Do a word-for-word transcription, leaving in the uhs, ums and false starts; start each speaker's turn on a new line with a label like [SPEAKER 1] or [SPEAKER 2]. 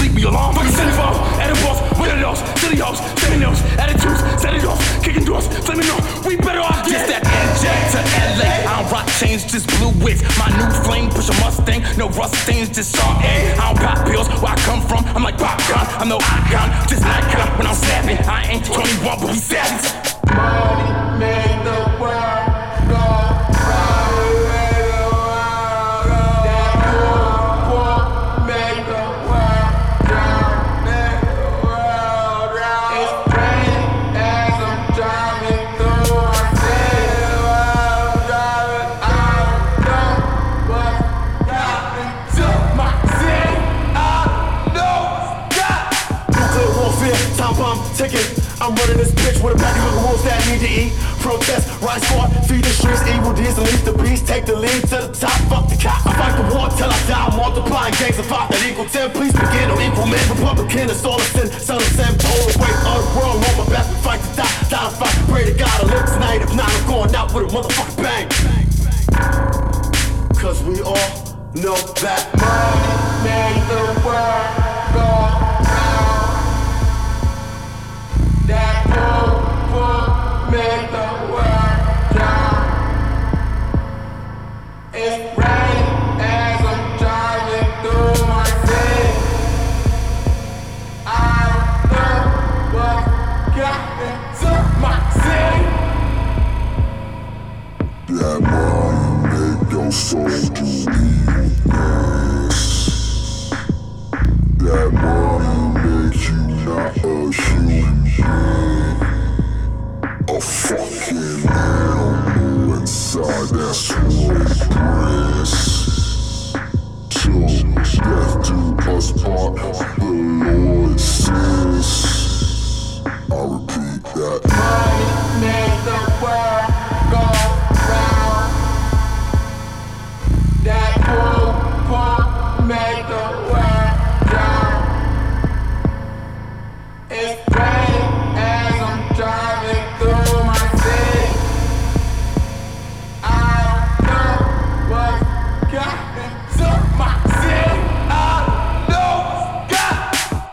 [SPEAKER 1] leave me alone. Fucking city balls, edibles, winning those, silly hoes, setting those, attitudes, setting those, kicking doors, flaming on. We better off just that N J to L A. I don't rock chains, just blue wigs. My new flame, push a Mustang, no rust stains, just saw A. I don't pop pills, where I come from, I'm like popcorn. I'm no icon, just Nikon when I'm snapping. I ain't twenty-one, but we savage.
[SPEAKER 2] Money made the world go round. Made the world go. That poor, poor made the world drown. Made the world drown. It's raining as I'm driving through my city. The world driving. I don't know what's happening to my city. I know what's got.
[SPEAKER 3] Nuclear warfare, time bomb ticking. I'm running this bitch with a pack of wolves that need to eat. Protest, rise for, feed the streets, evil deeds, unleash the beast, take the lead to the top, fuck the cop. I fight the war till I die, multiplying gangs of five that equal ten. Please begin, no equal man, Republican, it's all a sin. Son of Sam, total weight of the world, on my back, we fight to die, die to fight, pray to God, I live tonight. If not, I'm going out with a motherfucking bang. Cause we all know that
[SPEAKER 2] money made the world go round. That poor, poor made the world drown. It's raining as I'm driving through my city. I don't know what got into my city.
[SPEAKER 4] That money make your soul do evilness. That money make you not a human being. A fucking animal inside that's what it brings. Till death do us part.